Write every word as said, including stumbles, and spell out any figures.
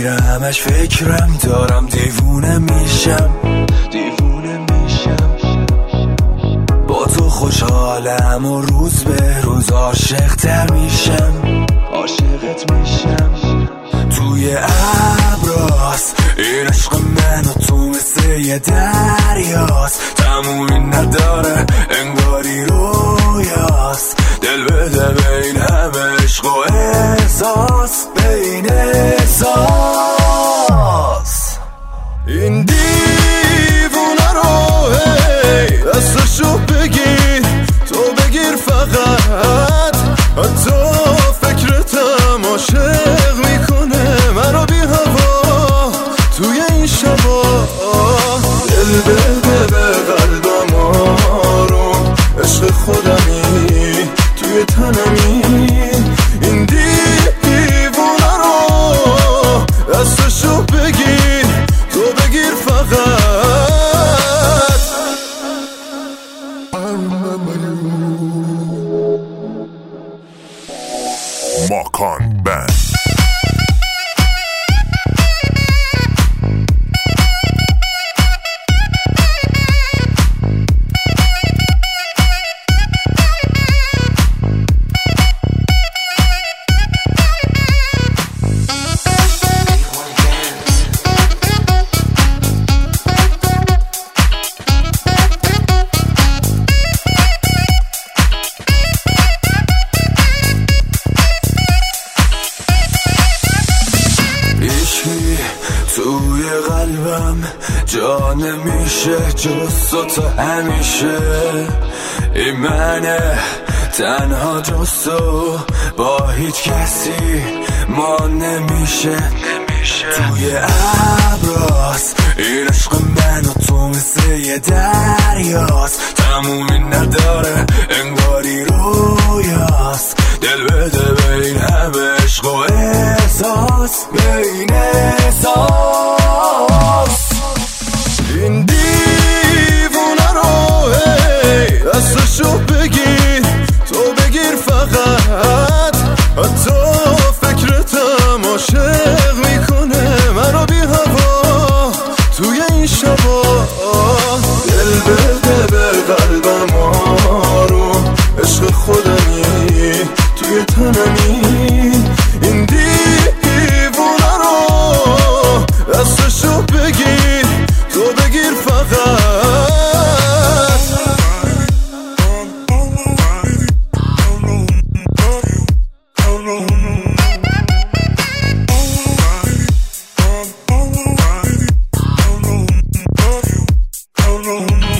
میرمش فکرم دارم دیوونه میشم دیوونه میشم با تو خوشحالم و روز به روز عاشق تر میشم عاشقت میشم توی ابراست این عشق من و تو مثل یه دریاست تمومی نداره انگاری رویاست دل بده بین همه عشق و احساس بین احساس این دیوونه رو هی دستشو بگیر تو بگیر فقط حتی فکرتم عاشق میکنه مرا بی هوا توی این شبا دل بده به قلبم آروم عشق خودمی توی تنمی این دیوونه رو دستشو بگیر تو بگیر فقط ماکان بند توی قلبم جا نمیشه جز تو همیشه این منه تنها جز تو با هیچ کسی ما نمیشه توی ابراست این عشق من و تو مثل یه دریاست تمومی نداره انگاری رویاست دل بده بین همه عشق و احساس بین احساس این دیوونه رو هی دستشو بگیر تو بگیر فقط حتی فکرتم عاشق میکنه مرا بی هوا توی این شبا دل بده به قلبم آروم عشق خودمی توی تنمی این دیوونه رو دستشو بگیر تو بگیر فقط Oh, no.